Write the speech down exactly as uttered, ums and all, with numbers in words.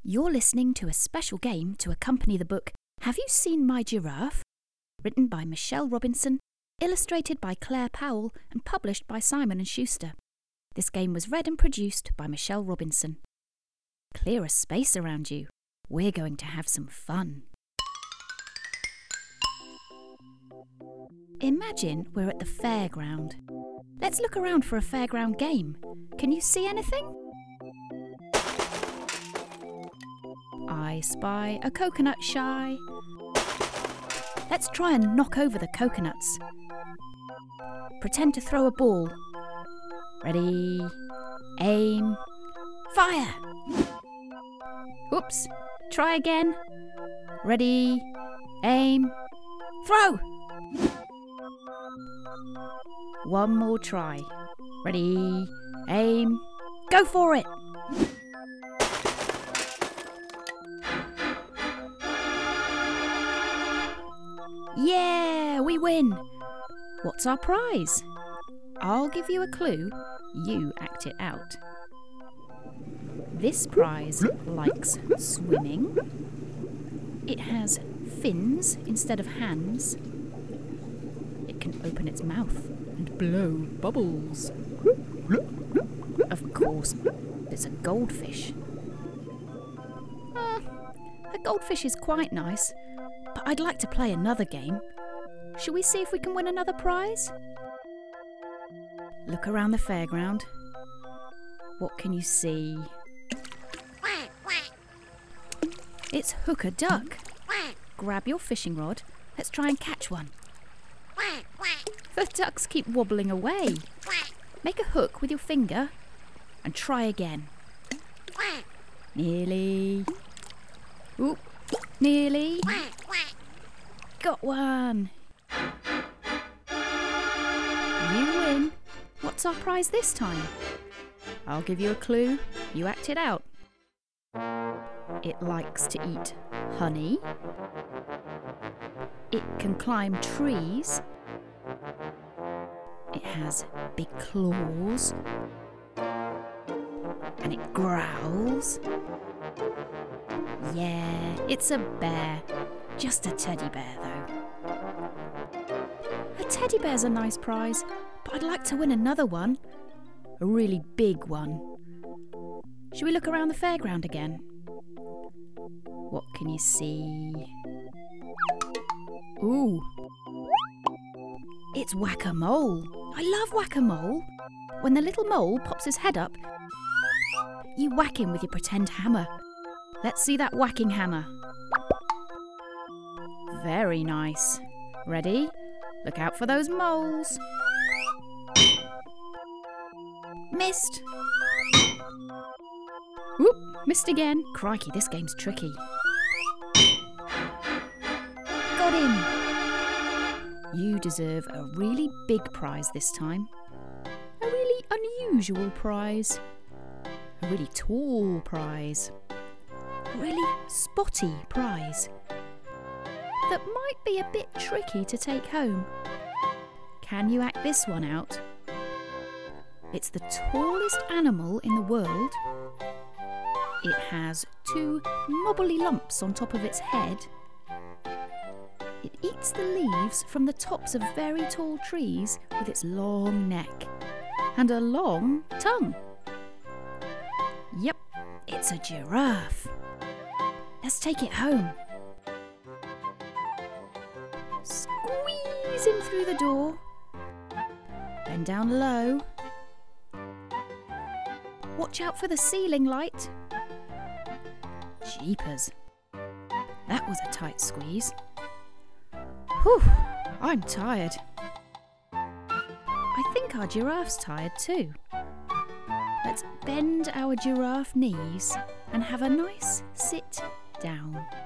You're listening to a special game to accompany the book Have You Seen My Giraffe? Written by Michelle Robinson, illustrated by Claire Powell and published by Simon and Schuster. This game was read and produced by Michelle Robinson. Clear a space around you. We're going to have some fun. Imagine we're at the fairground. Let's look around for a fairground game. Can you see anything? I spy a coconut shy. Let's try and knock over the coconuts. Pretend to throw a ball. Ready, aim, fire! Oops, try again. Ready, aim, throw! One more try. Ready, aim, go for it! Yeah, we win! What's our prize? I'll give you a clue, you act it out. This prize likes swimming. It has fins instead of hands. It can open its mouth and blow bubbles. Of course, it's a goldfish. Uh, a goldfish is quite nice, but I'd like to play another game. Shall we see if we can win another prize? Look around the fairground. What can you see? It's Hook a Duck. Grab your fishing rod. Let's try and catch one. The ducks keep wobbling away. Make a hook with your finger and try again. Nearly. Oop, nearly. Got one. You win. What's our prize this time? I'll give you a clue. You act it out. It likes to eat honey. It can climb trees. It has big claws. And it growls. Yeah, it's a bear. Just a teddy bear, though. A teddy bear's a nice prize, but I'd like to win another one. A really big one. Shall we look around the fairground again? What can you see? Ooh. It's Whack-A-Mole. I love Whack-A-Mole. When the little mole pops his head up, you whack him with your pretend hammer. Let's see that whacking hammer. Very nice. Ready? Look out for those moles. Missed. Whoop, missed again. Crikey, this game's tricky. Got him. You deserve a really big prize this time. A really unusual prize. A really tall prize. A really spotty prize. That might be a bit tricky to take home. Can you act this one out? It's the tallest animal in the world. It has two knobbly lumps on top of its head. It eats the leaves from the tops of very tall trees with its long neck and a long tongue. Yep, it's a giraffe. Let's take it home. Squeeze in through the door. Bend down low. Watch out for the ceiling light. Jeepers. That was a tight squeeze. Whew, I'm tired. I think our giraffe's tired too. Let's bend our giraffe knees and have a nice sit down.